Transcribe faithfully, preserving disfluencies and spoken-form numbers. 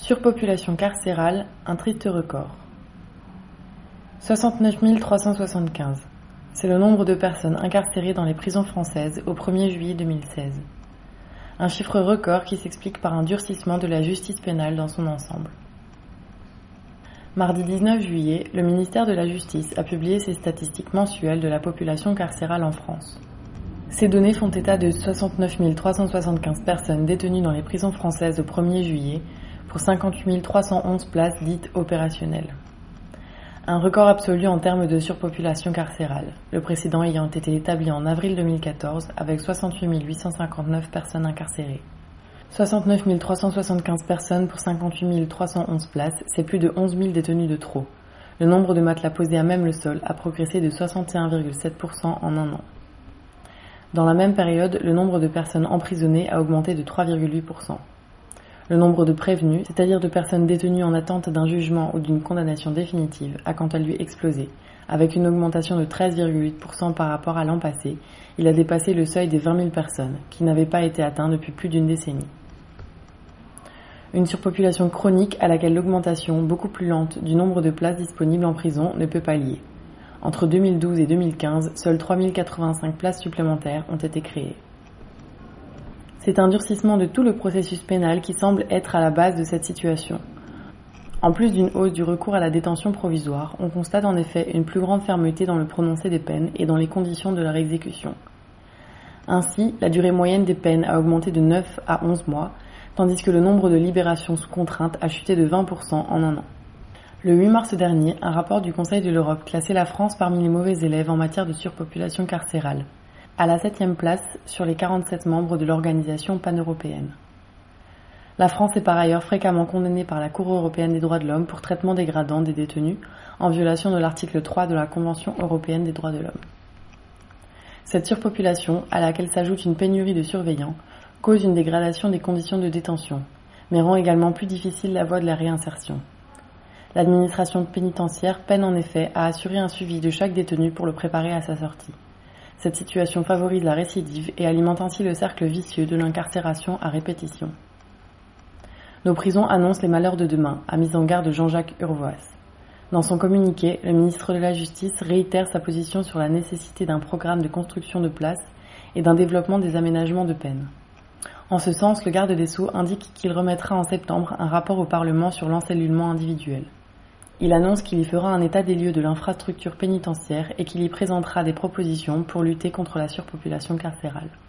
Surpopulation carcérale, un triste record. soixante-neuf mille trois cent soixante-quinze. C'est le nombre de personnes incarcérées dans les prisons françaises au premier juillet deux mille seize. Un chiffre record qui s'explique par un durcissement de la justice pénale dans son ensemble. Mardi dix-neuf juillet, le ministère de la Justice a publié ses statistiques mensuelles de la population carcérale en France. Ces données font état de soixante-neuf mille trois cent soixante-quinze personnes détenues dans les prisons françaises au premier juillet pour cinquante-huit mille trois cent onze places dites opérationnelles. Un record absolu en termes de surpopulation carcérale, le précédent ayant été établi en avril deux mille quatorze avec soixante-huit mille huit cent cinquante-neuf personnes incarcérées. soixante-neuf mille trois cent soixante-quinze personnes pour cinquante-huit mille trois cent onze places, c'est plus de onze mille détenus de trop. Le nombre de matelas posés à même le sol a progressé de soixante et un virgule sept pour cent en un an. Dans la même période, le nombre de personnes emprisonnées a augmenté de trois virgule huit pour cent. Le nombre de prévenus, c'est-à-dire de personnes détenues en attente d'un jugement ou d'une condamnation définitive, a quant à lui explosé. Avec une augmentation de treize virgule huit pour cent par rapport à l'an passé, il a dépassé le seuil des vingt mille personnes, qui n'avait pas été atteint depuis plus d'une décennie. Une surpopulation chronique à laquelle l'augmentation, beaucoup plus lente, du nombre de places disponibles en prison ne peut pallier. Entre deux mille douze et deux mille quinze, seules trois mille quatre-vingt-cinq places supplémentaires ont été créées. C'est un durcissement de tout le processus pénal qui semble être à la base de cette situation. En plus d'une hausse du recours à la détention provisoire, on constate en effet une plus grande fermeté dans le prononcé des peines et dans les conditions de leur exécution. Ainsi, la durée moyenne des peines a augmenté de neuf à onze mois, tandis que le nombre de libérations sous contrainte a chuté de vingt pour cent en un an. Le huit mars dernier, un rapport du Conseil de l'Europe classait la France parmi les mauvais élèves en matière de surpopulation carcérale, à la septième place sur les quarante-sept membres de l'organisation pan-européenne. La France est par ailleurs fréquemment condamnée par la Cour européenne des droits de l'homme pour traitement dégradant des détenus, en violation de l'article trois de la Convention européenne des droits de l'homme. Cette surpopulation, à laquelle s'ajoute une pénurie de surveillants, cause une dégradation des conditions de détention, mais rend également plus difficile la voie de la réinsertion. L'administration pénitentiaire peine en effet à assurer un suivi de chaque détenu pour le préparer à sa sortie. Cette situation favorise la récidive et alimente ainsi le cercle vicieux de l'incarcération à répétition. Nos prisons annoncent les malheurs de demain, a mis en garde Jean-Jacques Urvoas. Dans son communiqué, le ministre de la Justice réitère sa position sur la nécessité d'un programme de construction de places et d'un développement des aménagements de peine. En ce sens, le garde des Sceaux indique qu'il remettra en septembre un rapport au Parlement sur l'encellulement individuel. Il annonce qu'il y fera un état des lieux de l'infrastructure pénitentiaire et qu'il y présentera des propositions pour lutter contre la surpopulation carcérale.